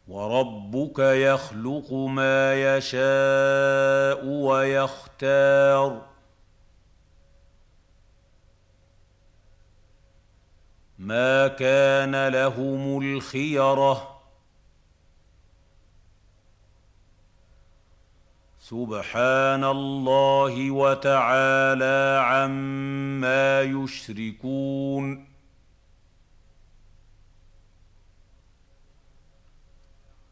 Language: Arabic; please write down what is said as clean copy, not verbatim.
وربك يخلق ما يشاء ويختار ما كان لهم الخيرة سبحان الله وتعالى عما يشركون